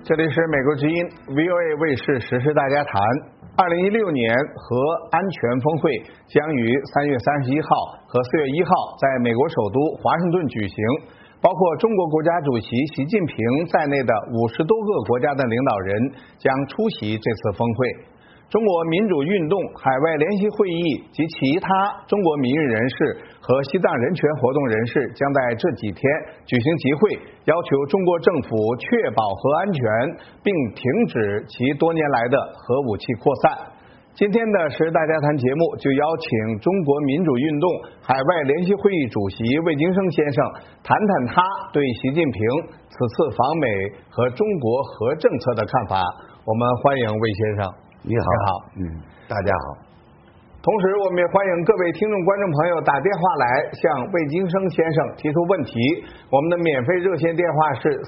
这里是美国之音 VOA 卫视时事大家谈。2016年核安全峰会将于3月31号和4月1号在美国首都华盛顿举行，包括中国国家主席习近平在内的50多个国家的领导人将出席这次峰会。中国民主运动海外联席会议及其他中国民运人士和西藏人权活动人士将在这几天举行集会，要求中国政府确保核安全，并停止其多年来的核武器扩散。今天的时事大家谈节目就邀请中国民主运动海外联席会议主席魏京生先生谈谈他对习近平此次访美和中国核政策的看法。我们欢迎魏先生。 你好，大家好。 同时，我们也欢迎各位听众、观众朋友打电话来向魏京生先生提出问题。我们的免费热线电话是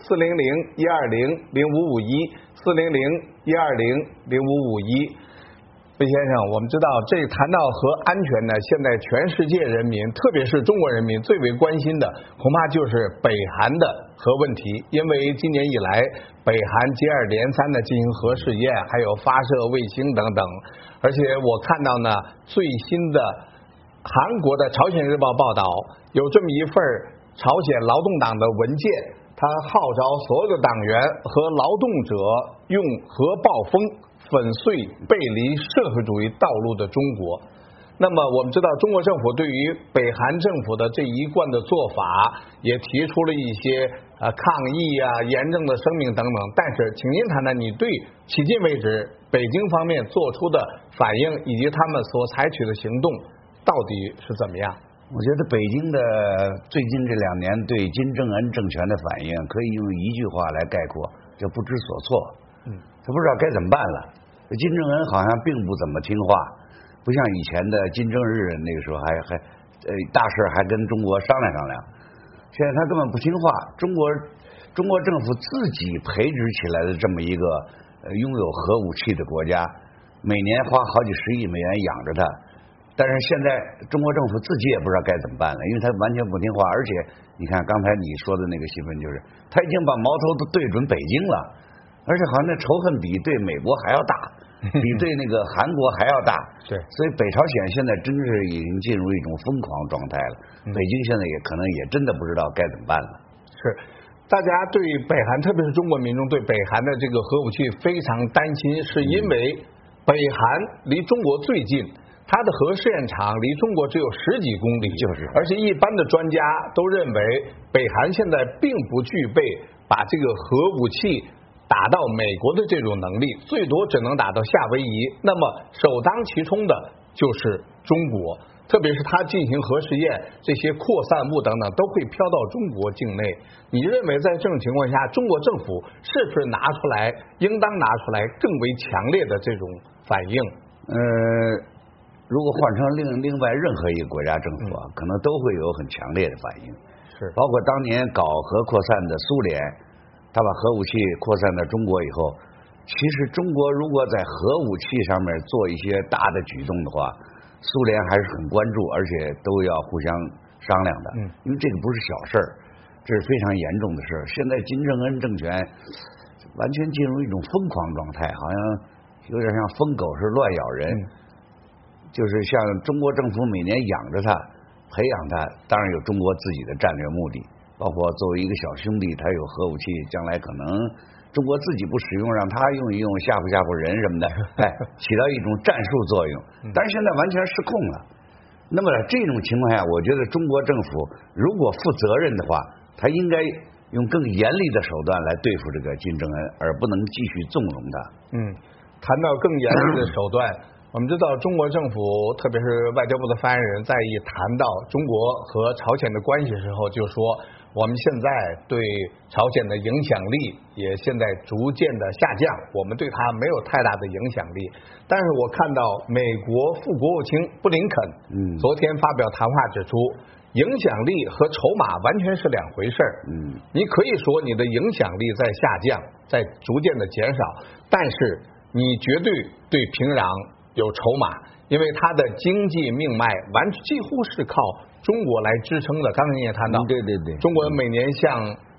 400-120-0551，400-120-0551。魏先生，我们知道这谈到核安全呢，现在全世界人民，特别是中国人民最为关心的，恐怕就是北韩的核问题。因为今年以来，北韩接二连三的进行核试验，还有发射卫星等等。而且我看到呢，最新的韩国的《朝鲜日报》报道，有这么一份朝鲜劳动党的文件，他号召所有的党员和劳动者用核暴风粉碎背离社会主义道路的中国。那么我们知道中国政府对于北韩政府的这一贯的做法也提出了一些抗议啊、严正的声明等等，但是请您谈谈你对迄今为止北京方面做出的反应以及他们所采取的行动到底是怎么样？ 我觉得北京的最近这2年对金正恩政权的反应可以用一句话来概括，叫不知所措。他不知道该怎么办了。金正恩好像并不怎么听话，不像以前的金正日那个时候还大事还跟中国商量商量。现在他根本不听话，中国政府自己培植起来的这么一个拥有核武器的国家，每年花好几十亿美元养着它，但是现在中国政府自己也不知道该怎么办了，因为他完全不听话。而且你看刚才你说的那个新闻，就是他已经把矛头都对准北京了，而且好像那仇恨比对美国还要大，比对那个韩国还要大。 是， 所以北朝鲜现在真是已经进入一种疯狂状态了。北京现在也可能也真的不知道该怎么办了。 是，大家对北韩，特别是中国民众对北韩的这个核武器非常担心，是因为北韩离中国最近，它的核试验场离中国只有10几公里，而且一般的专家都认为北韩现在并不具备把这个核武器打到美国的这种能力，最多只能打到夏威夷。那么首当其冲的就是中国，特别是它进行核试验，这些扩散物等等都会飘到中国境内。你认为在这种情况下，中国政府是不是应当拿出来更为强烈的这种反应？ 如果换成另外任何一个国家政府可能都会有很强烈的反应。 是， 包括当年搞核扩散的苏联，他把核武器扩散到中国以后，其实中国如果在核武器上面做一些大的举动的话，苏联还是很关注，而且都要互相商量的。因为这个不是小事儿，这是非常严重的事儿。现在金正恩政权完全进入一种疯狂状态，好像有点像疯狗是乱咬人。就是像中国政府每年养着它，培养它，当然有中国自己的战略目的，包括作为一个小兄弟，它有核武器，将来可能中国自己不使用，让它用一用，吓唬吓唬人什么的，起到一种战术作用。但是现在完全失控了。那么这种情况下，我觉得中国政府如果负责任的话，他应该用更严厉的手段来对付这个金正恩，而不能继续纵容他。 谈到更严厉的手段，我们知道中国政府特别是外交部的发言人在一谈到中国和朝鲜的关系时候就说，我们现在对朝鲜的影响力也现在逐渐的下降，我们对它没有太大的影响力。但是我看到美国副国务卿布林肯昨天发表谈话指出，影响力和筹码完全是两回事儿。你可以说你的影响力在下降，在逐渐的减少，但是你绝对对平壤有筹码，因为它的经济命脉几乎是靠中国来支撑的。刚才你也谈到， 对， 中国每年向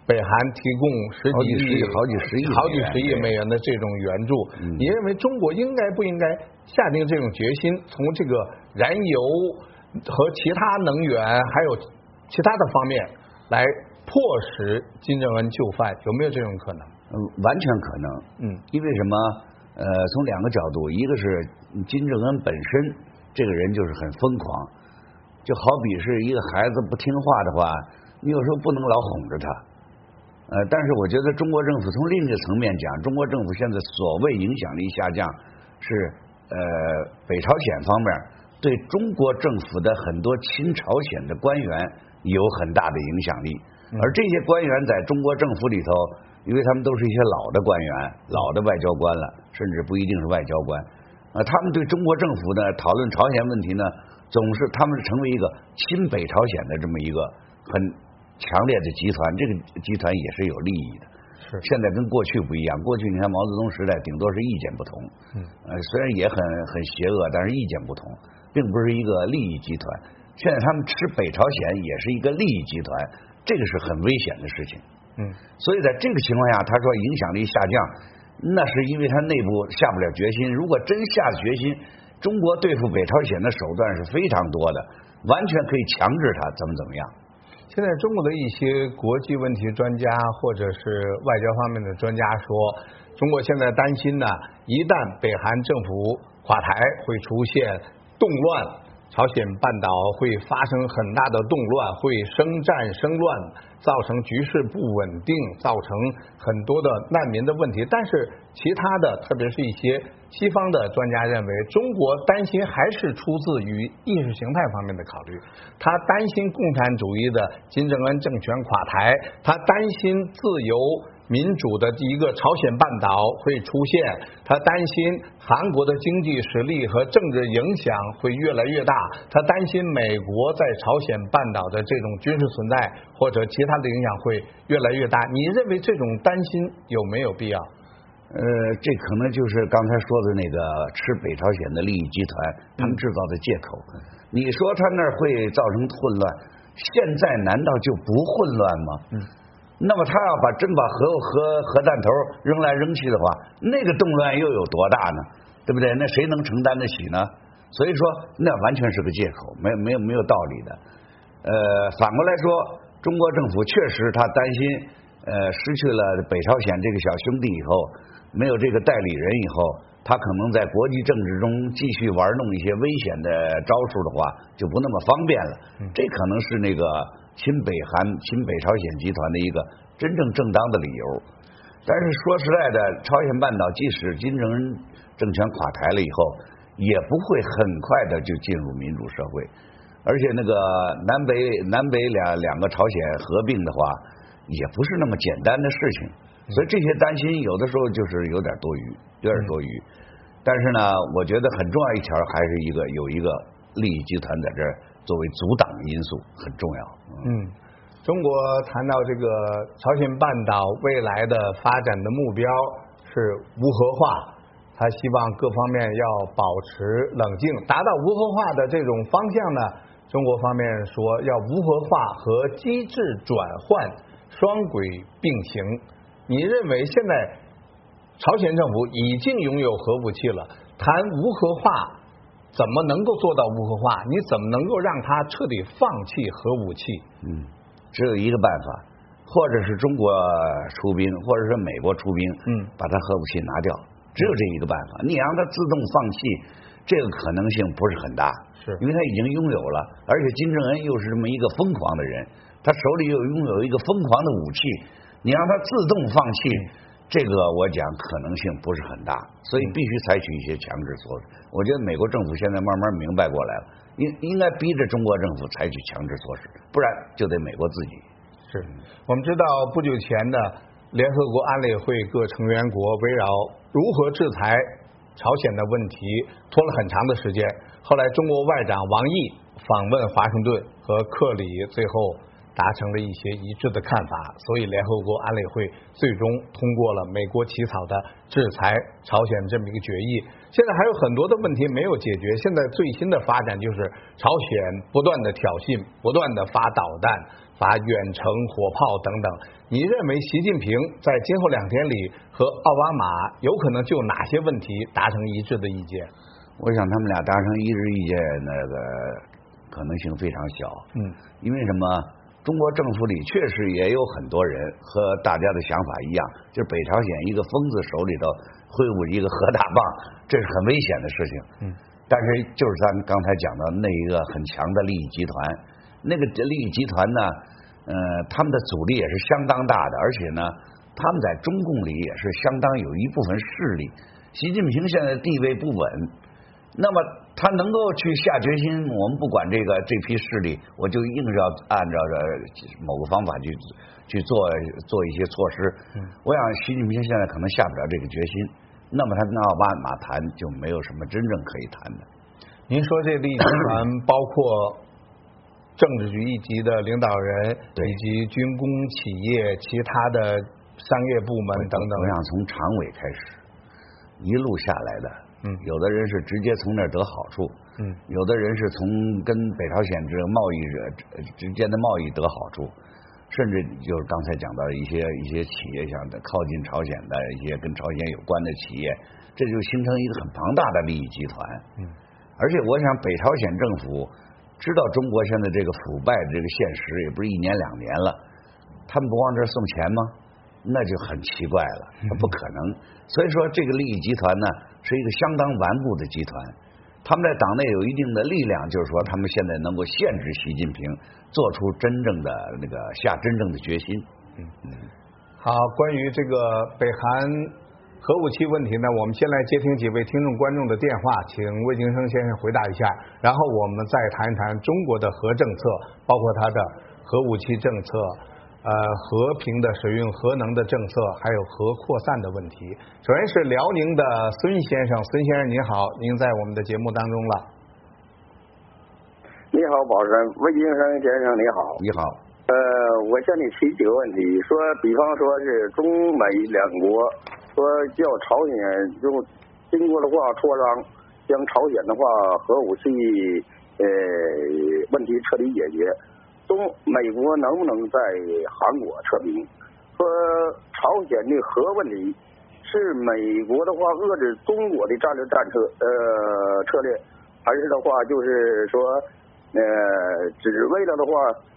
北韩提供好几十亿美元的这种援助，你认为中国应该不应该下定这种决心，从这个燃油和其他能源还有其他的方面来迫使金正恩就范？有没有这种可能？ 完全可能。因为什么？从两个角度，一个是金正恩本身这个人就是很疯狂，就好比是一个孩子不听话的话，你有时候不能老哄着他。但是我觉得中国政府从另一个层面讲，中国政府现在所谓影响力下降，是北朝鲜方面对中国政府的很多亲朝鲜的官员有很大的影响力，而这些官员在中国政府里头，因为他们都是一些老的官员、老的外交官了，甚至不一定是外交官，他们对中国政府呢讨论朝鲜问题呢，总是他们成为一个亲北朝鲜的这么一个很强烈的集团，这个集团也是有利益的。 是， 现在跟过去不一样，过去你看毛泽东时代顶多是意见不同，虽然也很邪恶，但是意见不同，并不是一个利益集团。现在他们吃北朝鲜也是一个利益集团，这个是很危险的事情。所以在这个情况下，他说影响力下降，那是因为他内部下不了决心。如果真下决心，中国对付北朝鲜的手段是非常多的，完全可以强制他怎么样。 现在中国的一些国际问题专家或者是外交方面的专家说，中国现在担心呢，一旦北韩政府垮台，会出现动乱，朝鲜半岛会发生很大的动乱，会生战生乱，造成局势不稳定，造成很多的难民的问题。但是其他的，特别是一些西方的专家认为，中国担心还是出自于意识形态方面的考虑。他担心共产主义的金正恩政权垮台，他担心自由民主的一个朝鲜半岛会出现，他担心韩国的经济实力和政治影响会越来越大，他担心美国在朝鲜半岛的这种军事存在或者其他的影响会越来越大。你认为这种担心有没有必要？ 这可能就是刚才说的那个吃北朝鲜的利益集团他们制造的借口。你说他那儿会造成混乱，现在难道就不混乱吗？那么他要真把核弹头扔来扔去的话，那个动乱又有多大呢？对不对？那谁能承担得起呢？所以说那完全是个借口，没有道理的。反过来说，中国政府确实他担心失去了北朝鲜这个小兄弟以后，没有这个代理人以后，他可能在国际政治中继续玩弄一些危险的招数的话，就不那么方便了。这可能是那个亲北朝鲜集团的一个真正正当的理由。但是说实在的，朝鲜半岛即使金正恩政权垮台了以后，也不会很快的就进入民主社会，而且那个南北两个朝鲜合并的话，也不是那么简单的事情。所以这些担心有的时候就是有点多余。但是呢，我觉得很重要一条还是有一个利益集团在这儿作为阻挡因素很重要。 中国谈到这个朝鲜半岛未来的发展的目标是无核化，他希望各方面要保持冷静，达到无核化的这种方向呢，中国方面说要无核化和机制转换双轨并行。你认为现在朝鲜政府已经拥有核武器了，谈无核化怎么能够做到无核化？你怎么能够让他彻底放弃核武器？ 只有一个办法，或者是中国出兵，或者是美国出兵，把他核武器拿掉，只有这一个办法。你让他自动放弃，这个可能性不是很大，因为他已经拥有了，而且金正恩又是这么一个疯狂的人，他手里又拥有一个疯狂的武器，你让他自动放弃，这个我讲可能性不是很大，所以必须采取一些强制措施。我觉得美国政府现在慢慢明白过来了，应该逼着中国政府采取强制措施，不然就得美国自己。 我们知道不久前的联合国安理会各成员国围绕如何制裁朝鲜的问题拖了很长的时间，后来中国外长王毅访问华盛顿和克里，最后达成了一些一致的看法，所以联合国安理会最终通过了美国起草的制裁朝鲜这么一个决议。现在还有很多的问题没有解决，现在最新的发展就是朝鲜不断的挑衅，不断的发导弹， 发远程火炮等等。你认为习近平在今后2天里和奥巴马有可能就哪些问题达成一致的意见？ 我想他们俩达成一致意见那个可能性非常小。因为什么？中国政府里确实也有很多人和大家的想法一样，就是北朝鲜一个疯子手里头挥舞一个核大棒，这是很危险的事情。但是就是咱们刚才讲到那一个很强的利益集团，那个利益集团呢，他们的阻力也是相当大的，而且呢，他们在中共里也是相当有一部分势力。习近平现在地位不稳，那么他能够去下决心，我们不管这批势力，我就硬是要按照着某个方法去做一些措施。我想习近平现在可能下不了这个决心，那么他跟奥巴马谈就没有什么真正可以谈的。 您说这利益集团包括政治局一级的领导人，以及军工企业、其他的商业部门等等。 我想从常委开始，一路下来的。有的人是直接从那儿得好处，有的人是从跟北朝鲜这个贸易之间的贸易得好处，甚至就是刚才讲到一些企业，像靠近朝鲜的一些跟朝鲜有关的企业，这就形成一个很庞大的利益集团。而且我想北朝鲜政府知道中国现在这个腐败的这个现实，也不是1年2年了，他们不往这儿送钱吗？那就很奇怪了，不可能。所以说这个利益集团呢是一个相当顽固的集团，他们在党内有一定的力量，就是说他们现在能够限制习近平做出真正的下真正的决心。 好，关于这个北韩核武器问题呢，我们先来接听几位听众观众的电话，请魏京生先生回答一下，然后我们再谈一谈中国的核政策，包括它的核武器政策。和平的使用核能的政策，还有核扩散的问题。首先是辽宁的孙先生，孙先生您好，您在我们的节目当中了。 你好，宝山，魏京生先生你好。 你好。 我向你提几个问题，说比方说是中美2国说叫朝鲜用经过的话磋商，将朝鲜的话核武器问题彻底解决。美国能不能在韩国撤兵？说朝鲜的核问题是美国的话遏制中国的战略策略，还是的话就是说只为了的话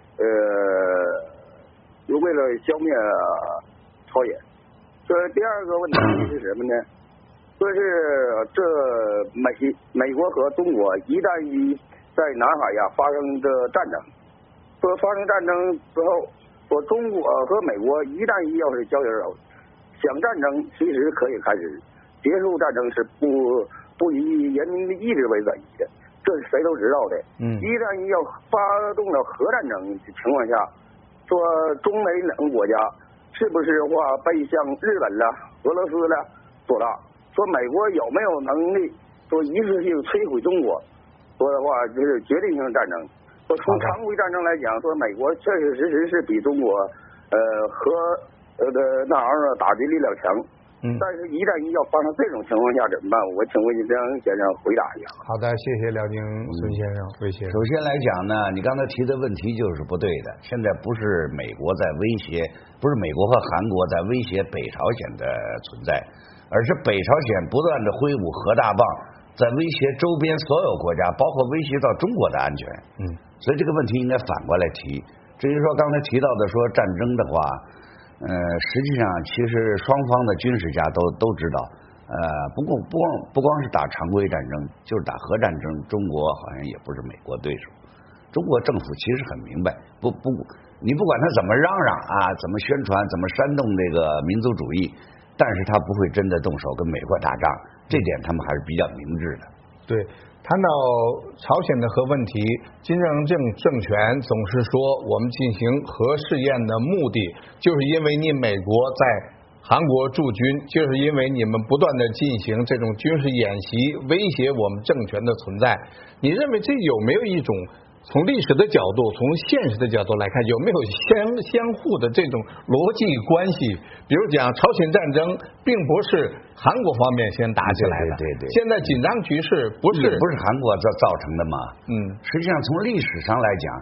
就为了消灭朝鲜？这第二个问题是什么呢？说是这美国和中国一旦在南海呀发生的战争。说发生战争之后，说中国和美国一旦要是交手，想战争其实可以开始，结束战争是不以人民的意志为转移的，这是谁都知道的。一旦要发动了核战争的情况下，说中美2个国家是不是话被像日本了、俄罗斯了所打？说美国有没有能力说一次性摧毁中国？说的话就是决定性战争。说从常规战争来讲，说美国确确实实是比中国和那玩意儿打击力量强。但是一旦要发生这种情况下怎么办？我请魏京生先生回答一下。 好的，谢谢辽宁孙先生、魏先生。 首先来讲呢，你刚才提的问题就是不对的。现在不是美国在威胁，不是美国和韩国在威胁北朝鲜的存在，而是北朝鲜不断的挥舞核大棒，在威胁周边所有国家，包括威胁到中国的安全。所以这个问题应该反过来提。至于说刚才提到的说战争的话，实际上其实双方的军事家都知道，不光是打常规战争，就是打核战争，中国好像也不是美国对手。中国政府其实很明白，你不管他怎么嚷嚷啊，怎么宣传，怎么煽动这个民族主义，但是他不会真的动手跟美国打仗，这点他们还是比较明智的。 对。谈到朝鲜的核问题，金正恩政权总是说我们进行核试验的目的就是因为你美国在韩国驻军，就是因为你们不断的进行这种军事演习，威胁我们政权的存在。你认为这有没有一种从历史的角度，从现实的角度来看，有没有相互的这种逻辑关系？比如讲，朝鲜战争并不是韩国方面先打起来的， 对。 现在紧张局势不是韩国造成的嘛？实际上从历史上来讲，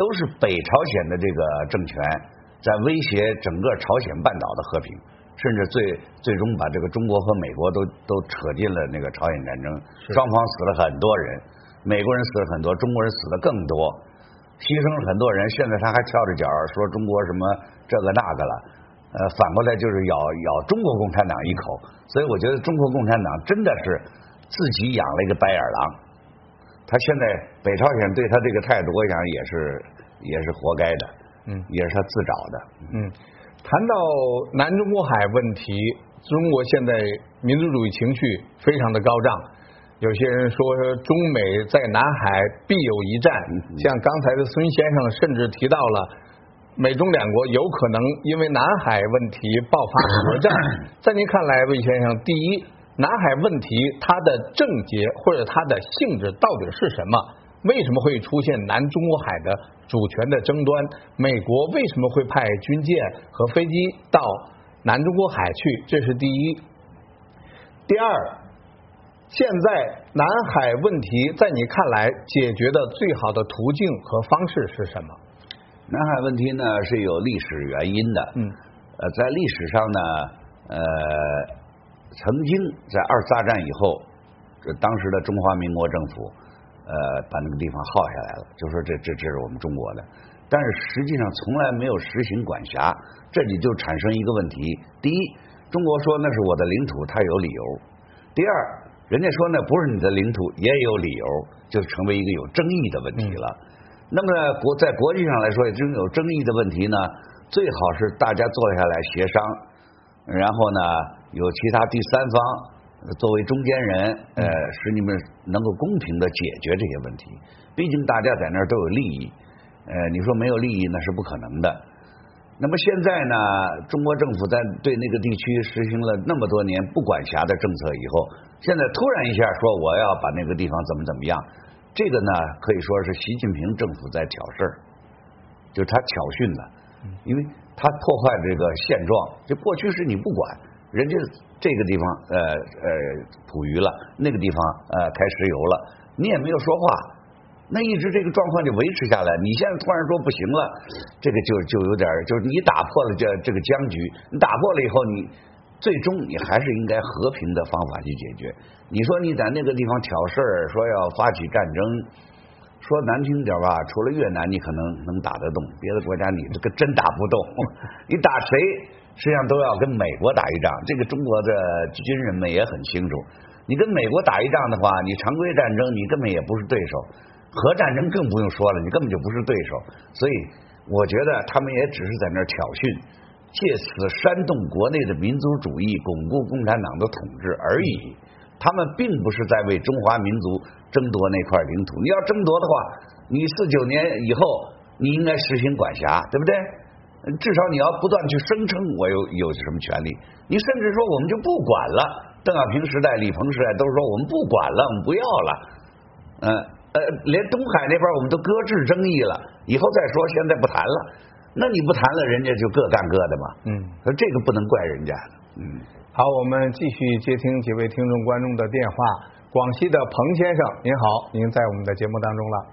都是北朝鲜的这个政权在威胁整个朝鲜半岛的和平，甚至最终把这个中国和美国都扯进了那个朝鲜战争，双方死了很多人，美国人死了很多，中国人死的更多，牺牲了很多人。现在他还翘着脚说中国什么这个那个了，反过来就是咬中国共产党一口。所以我觉得中国共产党真的是自己养了一个白眼狼。他现在北朝鲜对他这个态度，我想也是活该的，也是他自找的。 谈到南中国海问题，中国现在民族主义情绪非常的高涨，有些人说中美在南海必有一战，像刚才的孙先生甚至提到了美中两国有可能因为南海问题爆发核战。在您看来，魏先生，第一，南海问题它的症结或者它的性质到底是什么？为什么会出现南中国海的主权的争端？美国为什么会派军舰和飞机到南中国海去？这是第一。第二，现在南海问题在你看来解决的最好的途径和方式是什么？ 南海问题呢是有历史原因的。在历史上呢，曾经在二次大战以后，当时的中华民国政府把那个地方耗下来了，就说这是我们中国的，但是实际上从来没有实行管辖，这里就产生一个问题：第一，中国说那是我的领土，它有理由；第二，人家说那不是你的领土，也有理由，就成为一个有争议的问题了。那么在国际上来说，这种有争议的问题呢，最好是大家坐下来协商，然后呢有其他第三方作为中间人，使你们能够公平的解决这些问题。毕竟大家在那儿都有利益，你说没有利益那是不可能的。那么现在呢，中国政府在对那个地区实行了那么多年不管辖的政策以后，现在突然一下说我要把那个地方怎么样，这个呢可以说是习近平政府在挑事儿，就是他挑衅了，因为他破坏这个现状，就过去是你不管，人家这个地方捕鱼了，那个地方开石油了，你也没有说话，那一直这个状况就维持下来。你现在突然说不行了，这个就有点就是你打破了这个僵局，你打破了以后，你最终你还是应该和平的方法去解决。你说你在那个地方挑事儿，说要发起战争，说难听点吧，除了越南你可能能打得动，别的国家你这个真打不动。你打谁实际上都要跟美国打一仗，这个中国的军人们也很清楚。你跟美国打一仗的话，你常规战争你根本也不是对手，核战争更不用说了，你根本就不是对手。所以我觉得他们也只是在那儿挑衅，借此煽动国内的民族主义，巩固共产党的统治而已。他们并不是在为中华民族争夺那块领土。你要争夺的话，你49年以后你应该实行管辖，对不对？至少你要不断去声称我有什么权利，你甚至说我们就不管了。邓小平时代、李鹏时代都说我们不管了，我们不要了。连东海那边我们都搁置争议了，以后再说，现在不谈了。那你不谈了，人家就各干各的嘛。说这个不能怪人家的。 好，我们继续接听几位听众观众的电话。广西的彭先生，您好，您在我们的节目当中了。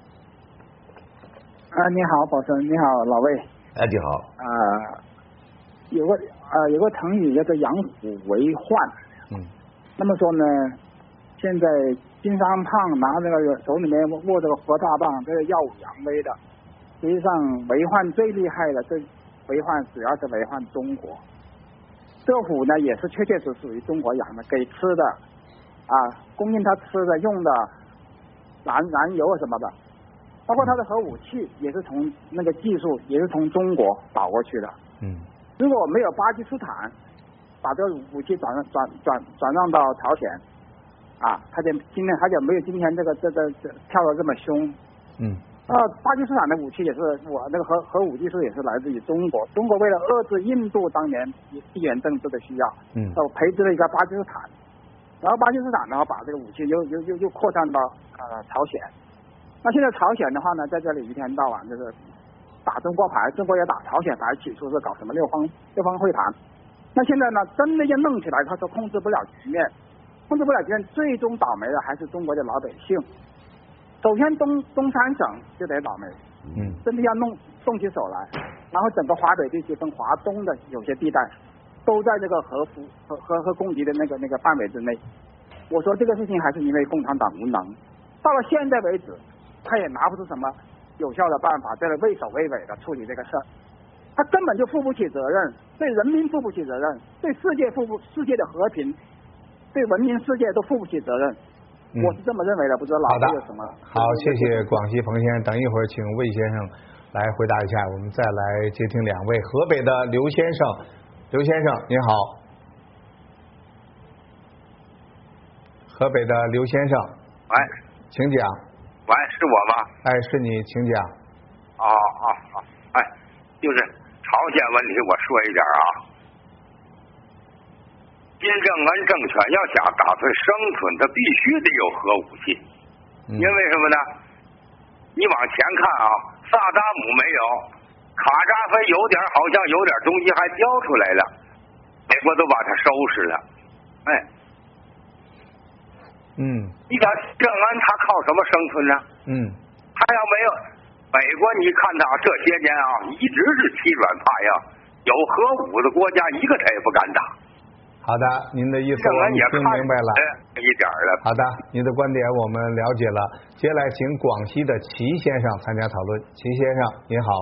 你好，宝生，你好，老魏。 你好。 有个成语叫做养虎为患。那么说呢，现在金三胖拿这个手里面握这个活大棒，这是耀武扬威的。实际上为患最厉害的，这为患主要是为患中国。这个虎呢，也是确确实属于中国养的，给吃的供应他吃的用的燃油什么的，包括他的核武器也是从那个技术也是从中国导过去的。如果没有巴基斯坦把这个武器转让到朝鲜他就没有今天这跳得这么凶。巴基斯坦的武器也是那个核武技术也是来自于中国。中国为了遏制印度当年地缘政治的需要，培植了一个巴基斯坦，然后巴基斯坦呢把这个武器又扩散到朝鲜。那现在朝鲜的话呢，在这里一天到晚就是打中国牌，中国也打朝鲜牌，起初是搞什么六方会谈。那现在呢，真的要弄起来，他说控制不了局面，最终倒霉的还是中国的老百姓。首先东三省就得倒霉， 真的要动起手来，然后整个华北地区跟华东的有些地带都在这个核攻击的那个范围之内。我说这个事情还是因为共产党无能，到了现在为止，他也拿不出什么有效的办法，在这畏首畏尾的处理这个事儿，他根本就负不起责任，对人民负不起责任，对世界的和平，对文明世界都负不起责任。我是这么认为的，不知道老师有什么？ 好，谢谢广西彭先生。等一会儿请魏先生来回答一下，我们再来接听两位。河北的刘先生，刘先生您好。河北的刘先生， 喂， 请讲。 喂，是我吗？ 哎，是你，请讲。 哎，就是朝鲜问题，我说一点啊。金正恩政权要想打算生存，他必须得有核武器，因为什么呢？你往前看啊，萨达姆没有，卡扎菲好像有点东西还交出来了，美国都把他收拾了。你看郑恩他靠什么生存呢？他要没有美国，你看他这些年啊，一直是欺软怕硬，有核武的国家一个他也不敢打。 好的，您的意思我们听明白了， 一点了。 好的，您的观点我们了解了。接下来请广西的齐先生参加讨论。齐先生，您好。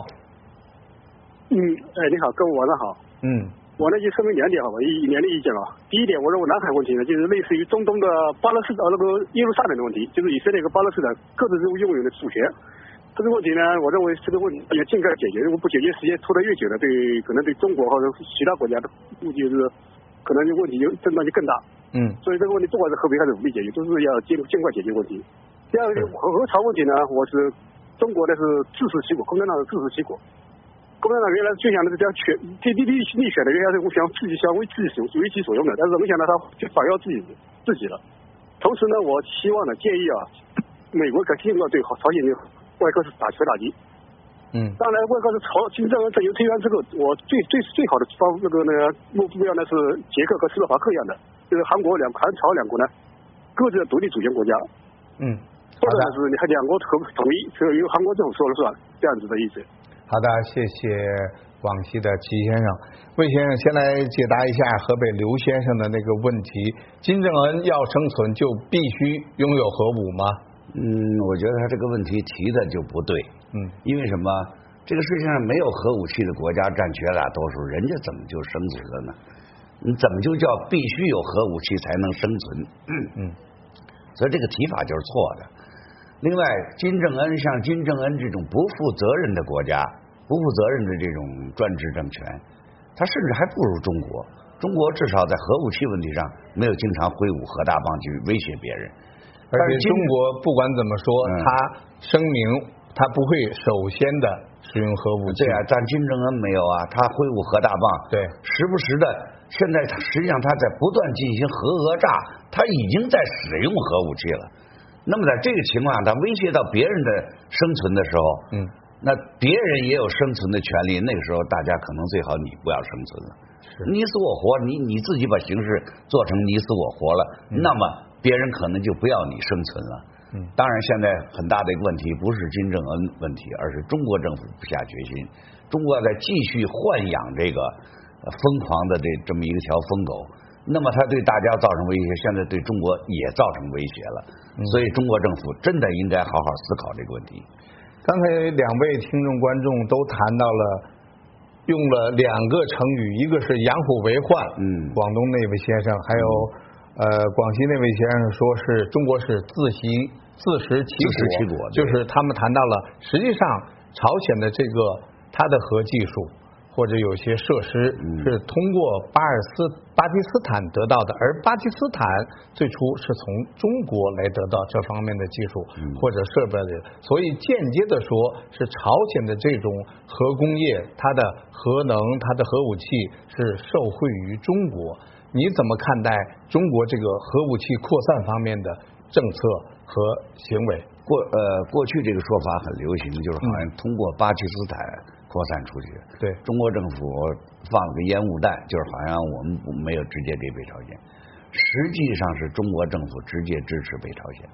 你好，各位晚上好。我呢就说明两点好吧，两点意见了。第一点，我认为南海问题呢，就是类似于中东的巴勒斯坦耶路撒冷的问题，就是以色列和巴勒斯坦各自都拥有的主权。这个问题呢，我认为这个问题要尽快解决，如果不解决，时间拖得越久呢，可能对中国或者其他国家的估计是可能问题症状就更大。所以这个问题不管是河北还是武力解决，都是要尽快解决问题。第二个核潮问题呢，我是中国的是自食其果，共产党是自食其果。共产党原来就想的是这样立选的，原来是想自己为其所用的，但是没想到他就反要自己了。同时呢，我希望呢建议啊，美国可尽快对朝鲜的外科是打击。当然外科是金正恩政权推翻之后，我最好的目标呢是捷克和斯洛伐克一样的，就是韩朝两国呢各自的独立主权国家。或者是你看两国统一，只有由韩国政府说了算，这样子的意思。 好的，谢谢广西的齐先生。魏先生先来解答一下河北刘先生的那个问题：金正恩要生存就必须拥有核武吗？ 我觉得他这个问题提的就不对。因为什么？这个世界上没有核武器的国家占绝大多数，人家怎么就生存了呢？你怎么就叫必须有核武器才能生存？所以这个提法就是错的。另外，金正恩这种不负责任的国家，不负责任的这种专制政权，他甚至还不如中国。中国至少在核武器问题上没有经常挥舞核大棒去威胁别人。 而且中国不管怎么说，他声明他不会首先的使用核武器。 对啊，但金正恩没有啊，他挥舞核大棒， 对， 时不时的。现在实际上他在不断进行核讹诈，他已经在使用核武器了。那么在这个情况下，他威胁到别人的生存的时候，那别人也有生存的权利。那个时候，大家可能最好你不要生存了，你死我活，你自己把形势做成你死我活了，那么别人可能就不要你生存了。当然，现在很大的一个问题不是金正恩问题，而是中国政府不下决心，中国在继续豢养这个疯狂的这么一个条疯狗。那么它对大家造成威胁，现在对中国也造成威胁了，所以中国政府真的应该好好思考这个问题。 刚才两位听众观众都谈到了，用了两个成语，一个是养虎为患，广东那位先生，还有广西那位先生说是中国是自食其果，就是他们谈到了，实际上朝鲜的这个它的核技术。或者有些设施是通过巴基斯坦得到的，而巴基斯坦最初是从中国来得到这方面的技术或者设备的，所以间接的说是朝鲜的这种核工业，它的核能、它的核武器是受惠于中国。你怎么看待中国这个核武器扩散方面的政策和行为？ 过去这个说法很流行，就是好像通过巴基斯坦扩散出去。 对， 中国政府放了个烟雾弹，就是好像我们没有直接给北朝鲜，实际上是中国政府直接支持北朝鲜。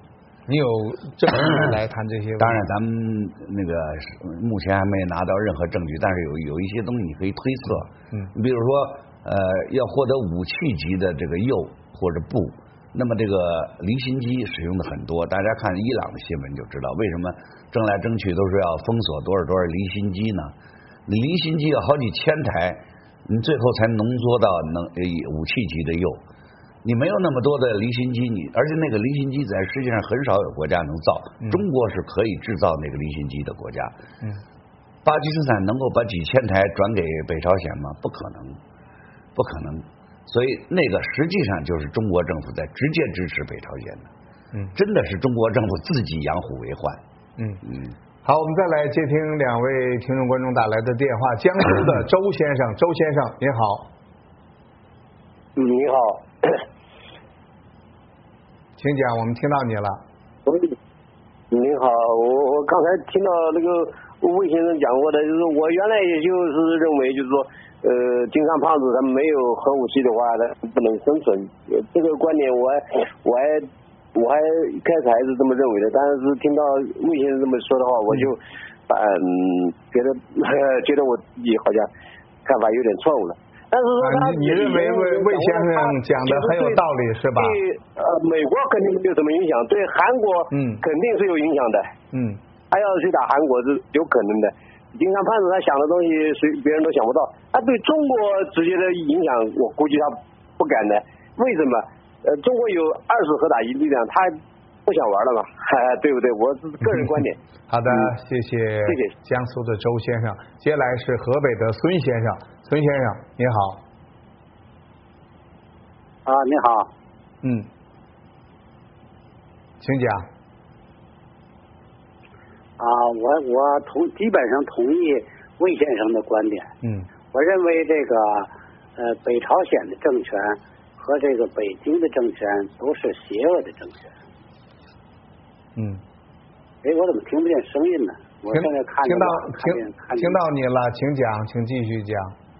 你有证据来谈这些？ 当然，咱们那个目前还没拿到任何证据，但是有一些东西你可以推测。你比如说，要获得武器级的这个铀或者钚，那么这个离心机使用的很多。大家看伊朗的新闻就知道，为什么争来争去都是要封锁多少离心机呢？你离心机有好几千台，你最后才浓缩到武器级的铀。你没有那么多的离心机，而且那个离心机在世界上很少有国家能造，中国是可以制造那个离心机的国家。巴基斯坦能够把几千台转给北朝鲜吗？不可能，不可能。所以那个实际上就是中国政府在直接支持北朝鲜的。真的是中国政府自己养虎为患。 好，我们再来接听2位听众观众打来的电话。江苏的周先生，周先生您好。 你好。 请讲，我们听到你了。 您好，我刚才听到那个魏先生讲过的，就是我原来也就是认为，就是说，金刚胖子他没有核武器的话，他不能生存。这个观点我还开始还是这么认为的，但是听到魏先生这么说的话，我就觉得我自己好像看法有点错误了。但是说你认为魏先生讲的很有道理是吧？ 对，美国肯定没有什么影响，对韩国肯定是有影响的。他要去打韩国是有可能的。金刚胖子他想的东西别人都想不到，他对中国直接的影响，我估计他不敢的。为什么？中国有20核打击力量，他不想玩了嘛？对不对？我是个人观点。 好的，谢谢江苏的周先生。接下来是河北的孙先生，孙先生您好。 你好。 请讲。 我基本上同意魏先生的观点。我认为这个北朝鲜的政权和这个北京的政权都是邪恶的政权。我怎么听不见声音呢？我现在听到你了，请讲，请继续讲。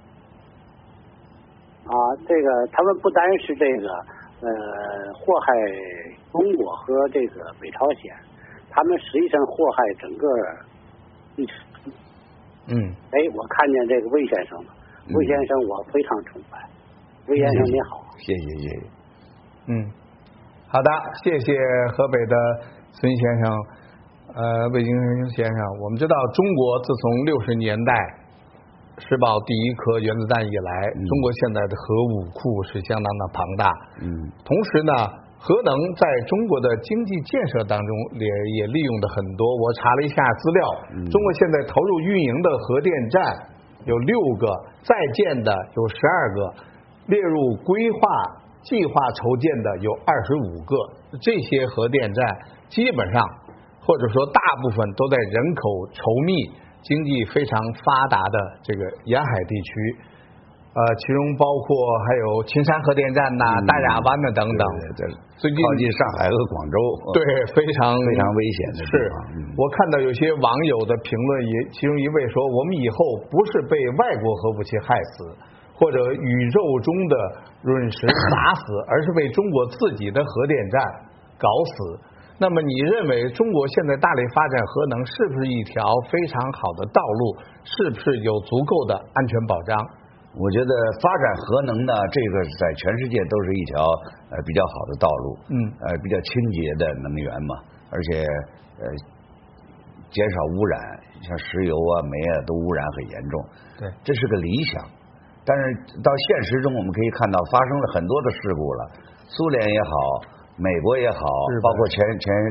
这个他们不单是这个祸害中国和这个北朝鲜，他们实际上祸害整个历史。我看见这个魏先生了，魏先生我非常崇拜。魏先生你好。 谢谢。 好的，谢谢河北的孙先生。魏京先生，我们知道中国自从60年代试爆第一颗原子弹以来，中国现在的核武库是相当的庞大。同时呢，核能在中国的经济建设当中也利用的很多。我查了一下资料，中国现在投入运营的核电站有6个，在建的有12个，列入规划计划筹建的有25个。这些核电站基本上或者说大部分都在人口稠密、经济非常发达的这个沿海地区，其中包括还有秦山核电站呐、大亚湾呐等等。最近靠近上海和广州， 对，非常危险的地方。 我看到有些网友的评论，其中一位说，我们以后不是被外国核武器害死，或者宇宙中的陨石砸死，而是被中国自己的核电站搞死。那么你认为中国现在大力发展核能是不是一条非常好的道路？是不是有足够的安全保障？ 我觉得发展核能呢，这个在全世界都是一条比较好的道路。比较清洁的能源嘛，而且减少污染，像石油啊、煤啊都污染很严重。 对， 这是个理想。但是到现实中，我们可以看到发生了很多的事故了，苏联也好。美国也好，包括前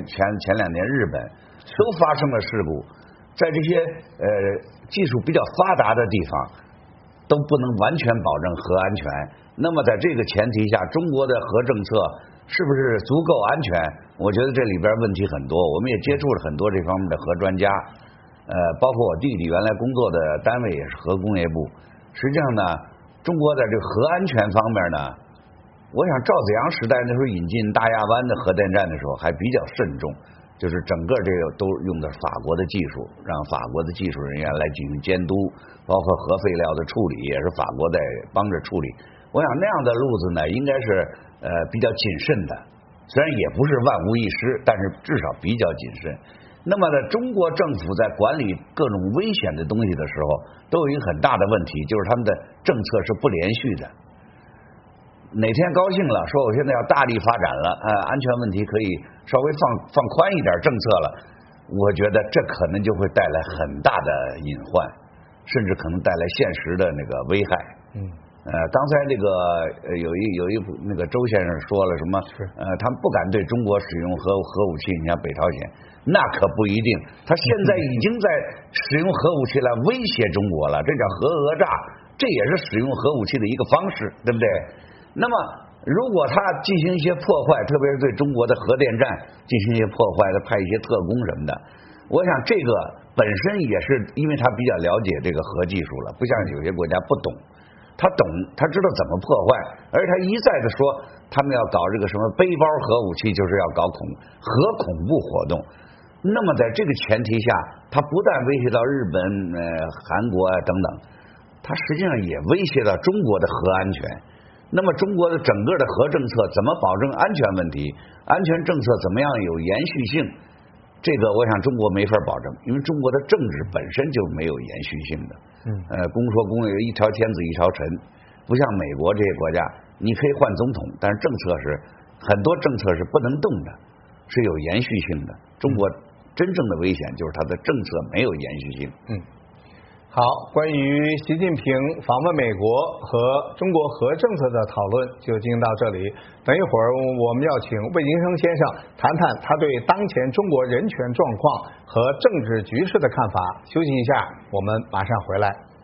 2年日本都发生了事故，在这些技术比较发达的地方都不能完全保证核安全。那么在这个前提下，中国的核政策是不是足够安全？我觉得这里边问题很多。我们也接触了很多这方面的核专家，包括我弟弟原来工作的单位也是核工业部。实际上呢，中国在这个核安全方面呢，我想赵子阳时代那时候引进大亚湾的核电站的时候还比较慎重，就是整个这个都用的法国的技术，让法国的技术人员来进行监督，包括核废料的处理也是法国在帮着处理。我想那样的路子呢，应该是比较谨慎的， 虽然也不是万无一失，但是至少比较谨慎。那么呢，中国政府在管理各种危险的东西的时候，都有一个很大的问题，就是他们的政策是不连续的。哪天高兴了，说我现在要大力发展了，安全问题可以稍微放宽一点政策了，我觉得这可能就会带来很大的隐患，甚至可能带来现实的那个危害。刚才这个有一那个周先生说了什么？他们不敢对中国使用核武器，你像北朝鲜，那可不一定。他现在已经在使用核武器来威胁中国了，这叫核讹诈，这也是使用核武器的一个方式，对不对？那么，如果他进行一些破坏，特别是对中国的核电站进行一些破坏，他派一些特工什么的，我想这个本身也是因为他比较了解这个核技术了，不像有些国家不懂，他懂，他知道怎么破坏，而他一再的说他们要搞这个什么背包核武器，就是要搞核恐怖活动。那么在这个前提下，他不但威胁到日本、韩国等等，他实际上也威胁到中国的核安全。那么中国的整个的核政策怎么保证安全问题？安全政策怎么样有延续性？这个我想中国没法保证，因为中国的政治本身就没有延续性的。公说公有一朝天子一朝臣，不像美国这些国家，你可以换总统，但是政策是很多政策是不能动的，是有延续性的。中国真正的危险就是它的政策没有延续性。 好，关于习近平访问美国和中国核政策的讨论就进行到这里。等一会儿我们要请魏京生先生谈谈他对当前中国人权状况和政治局势的看法。休息一下，我们马上回来。